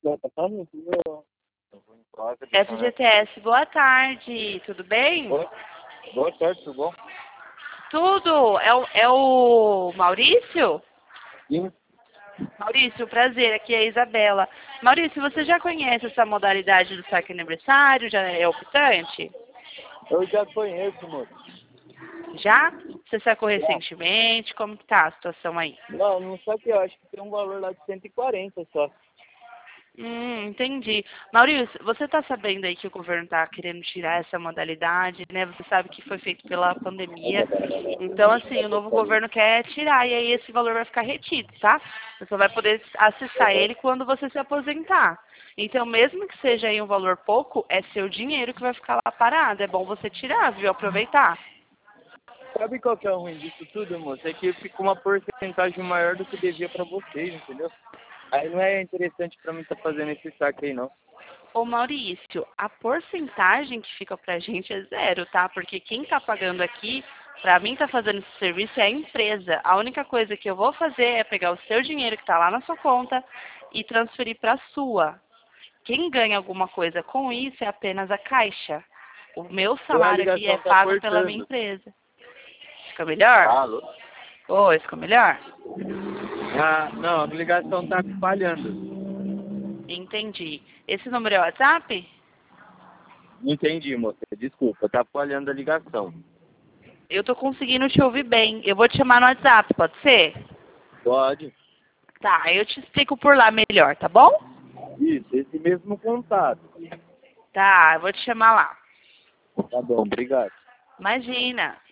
FGTS, boa tarde, tudo bem? Boa tarde, tudo bom? Tudo? É o Maurício? Sim. Maurício, prazer, aqui é a Isabela. Maurício, você já conhece essa modalidade do saque aniversário? Já é optante? Eu já conheço, moço. Já? Você sacou recentemente? Como que tá a situação aí? Não saquei, eu acho que tem um valor lá de 140 só. Entendi. Maurício, você está sabendo aí que o governo está querendo tirar essa modalidade, né? Você sabe que foi feito pela pandemia. Então, assim, o novo governo quer tirar e aí esse valor vai ficar retido, tá? Você só vai poder acessar ele quando você se aposentar. Então, mesmo que seja aí um valor pouco, é seu dinheiro que vai ficar lá parado. É bom você tirar, viu? Aproveitar. Sabe qual que é o ruim disso tudo, moço? É que fica uma porcentagem maior do que devia pra vocês, entendeu? Aí não é interessante pra mim estar fazendo esse saque aí, não. Ô Maurício, a porcentagem que fica pra gente é zero, tá? Porque quem tá pagando aqui, pra mim tá fazendo esse serviço é a empresa. A única coisa que eu vou fazer é pegar o seu dinheiro que tá lá na sua conta e transferir pra sua. Quem ganha alguma coisa com isso é apenas a Caixa. O meu A salário aqui é ligação tá pago pela minha cortando. empresa. Fica melhor? Alô? Oi, ficou melhor? Ah, não, a ligação tá falhando. Entendi. Esse número é o WhatsApp? Entendi, moça. Desculpa, tá falhando a ligação. Eu tô conseguindo te ouvir bem. Eu vou te chamar no WhatsApp, pode ser? Pode. Tá, eu te explico por lá melhor, tá bom? Isso, esse mesmo contato. Tá, eu vou te chamar lá. Tá bom, obrigado. Imagina.